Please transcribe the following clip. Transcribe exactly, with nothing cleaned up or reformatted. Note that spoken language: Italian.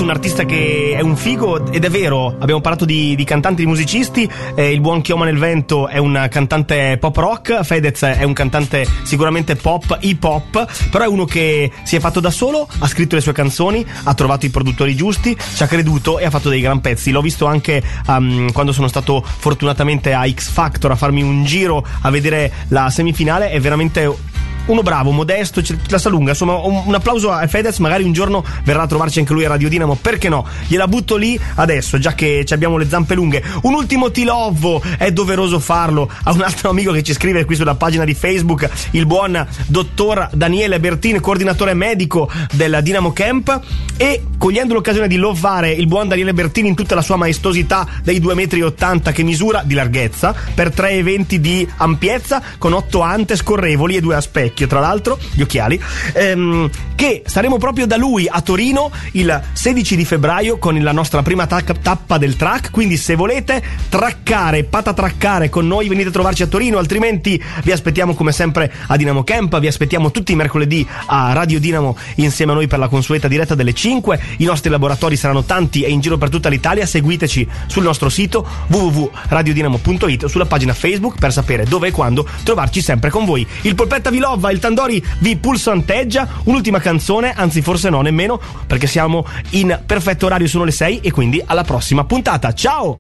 un artista che è un figo, ed è vero, abbiamo parlato di, di cantanti, di musicisti, eh, il buon Chioma nel Vento è un cantante pop rock, Fedez è un cantante sicuramente pop, hip hop, però è uno che si è fatto da solo, ha scritto le sue canzoni, ha trovato i produttori giusti, ci ha creduto e ha fatto dei gran pezzi. L'ho visto anche um, quando sono stato fortunatamente a X Factor a farmi un giro a vedere la semifinale. È veramente uno bravo, modesto, la sa lunga. Insomma, un, un applauso a Fedez. Magari un giorno verrà a trovarci anche lui a Radio Dinamo, perché no? Gliela butto lì adesso, già che ci abbiamo le zampe lunghe. Un ultimo ti lovo, è doveroso farlo, a un altro amico che ci scrive qui sulla pagina di Facebook, il buon dottor Daniele Bertin, coordinatore medico del Dinamo Camp, e cogliendo l'occasione di lovare il buon Daniele Bertin in tutta la sua maestosità dei due metri e ottanta che misura di larghezza per tre e venti di ampiezza, con otto ante scorrevoli e due a specchio, tra l'altro, gli occhiali, ehm, che saremo proprio da lui a Torino il sedici di febbraio con la nostra prima tac- tappa del track. Quindi se volete traccare, patatraccare con noi, venite a trovarci a Torino, altrimenti vi aspettiamo come sempre a Dinamo Camp, vi aspettiamo tutti i mercoledì a Radio Dinamo insieme a noi per la consueta diretta delle cinque. I nostri laboratori saranno tanti e in giro per tutta l'Italia. Seguiteci sul nostro sito w w w punto radio dinamo punto it o sulla pagina Facebook per sapere dove e quando trovarci sempre con voi. Il Polpetta vi lova, il Tandori vi pulsanteggia. Un'ultima canzone, anzi forse no nemmeno, perché siamo in perfetto orario, sono le sei, e quindi alla prossima puntata. Ciao!